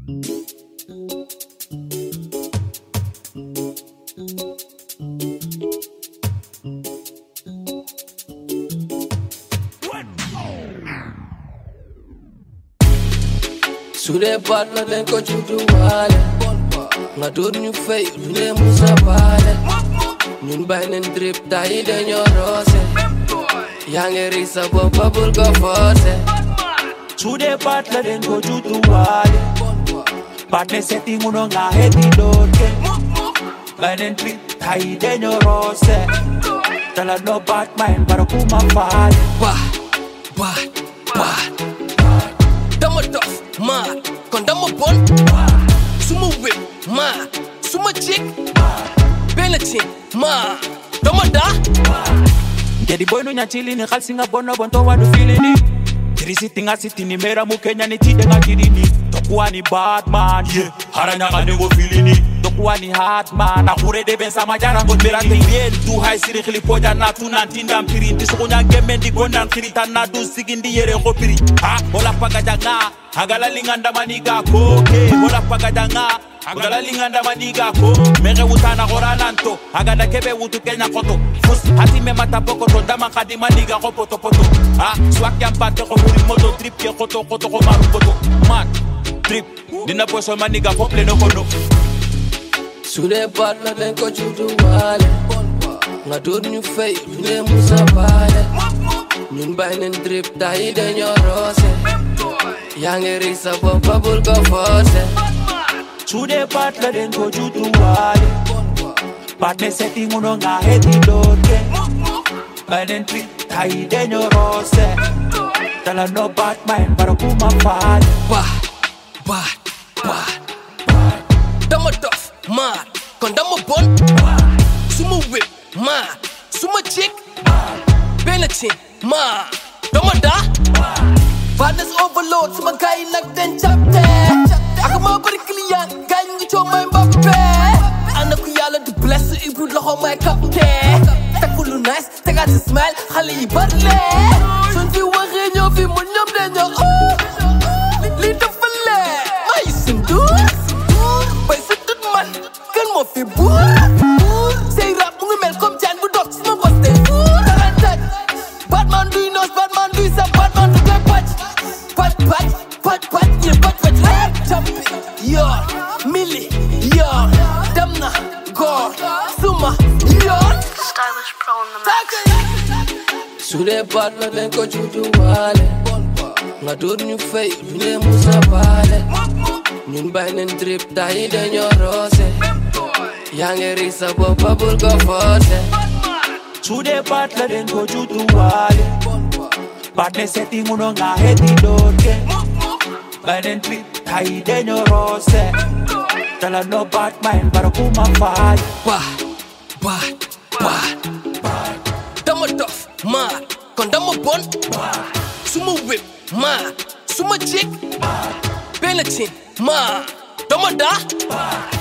Sude partner den ko chutu wale nga dur ñu fay du ne musa bale ñun bay nen drip tay daño rose yaa ngi ri sa bopp bul ko force. Sude partner den ko chutu wale partner setting uno nga heti doke bay nen drip tay daño rose tala no bad mind para kuma fale dama dof ma kon dama bon suma whip ma suma chick benn chick ma dama da Jadi boy no nyachili ni khalsi nga bono bonto wadu filini Tiri siti nga siti ni mera mu Kenya ni tide nga kirini Tokuwa ni Batman yeah haranya nga nengo filini Tokuwa ni Hatman akure de ben sama jara ngo mera te bien tu hay siri khili poja na tu nantinda mpiri Ndiso nya gemendi gonda nkirita na du sigindi yere ngo piri ha bola pagaja nga agala linganda maniga koke bola pagaja nga agala linganda maniga ko mere utana gorananto agada kebe utu Kenya koto fus hati me mata poko to dama kadi maniga ko poto ha swak yam pate ko muri moto trip ke koto ko maru koto man trip dina poso maniga ko pleno kono Sude partner den ko chutu wale nga dur ñu fay du ne musa bale ñun bay nen drip tay daño rose yaa ngi ri sa bopp bul ko force. Sude partner den ko chutu wale partner setting uno nga heti doke bay nen drip tay daño rose tala no bad mind para kuma fale dama dof ma kon dama bon suma whip ma suma chick benn chick ma dama da Badness overload suma gaay nak den chapte ak ma bari client gaay ñu ngi coow may Mbappé ana ku yàlla du bless ibu loxo may capté takku lu nice tegaat si smile xale yi barle suñ fi waxee ñoo fi mu ñoom dañoo li dafa lee maa yi sindu bay sa tut man kan moo fi buur say rap mu ngi mel comme jaan bu dog suma bos day tarantaj Batman duy noos Batman duy sa Batman du koy pàcc ye pàcc rek jampi yoon mili yoon dem na góor suma yoon Stylish Pro on the mix. Sude partner den ko chutu wale nga dur ñu fay du ne musa bale ñun bay nen drip tay daño rose yaa ngi ri sa bopp bul ko force. Sude partner den ko chutu wale partner setting uno nga heti doke bay nen drip tay daño rose tala no bad mind para kuma fale dama dof ma kon dama bon suma whip ma suma chick benn chick ma dama da